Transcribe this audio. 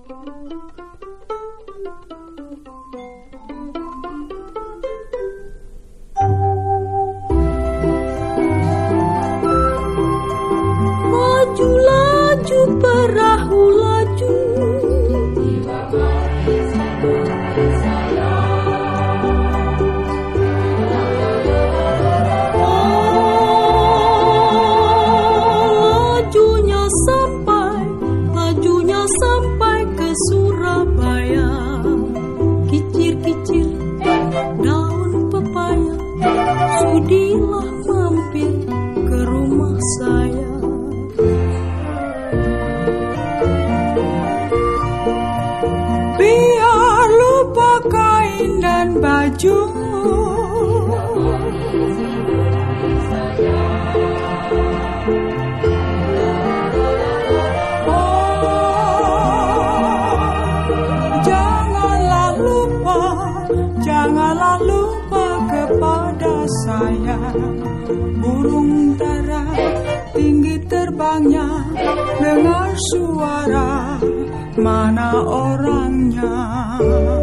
Laju laju perahu laju, lajunya sampai ke Surabaya. Kicir-kicir daun pepaya, sudilah mampir ke rumah saya. Biar lupa kain dan baju, janganlah lupa kepada saya. Burung dara tinggi terbangnya, dengar suara mana orangnya.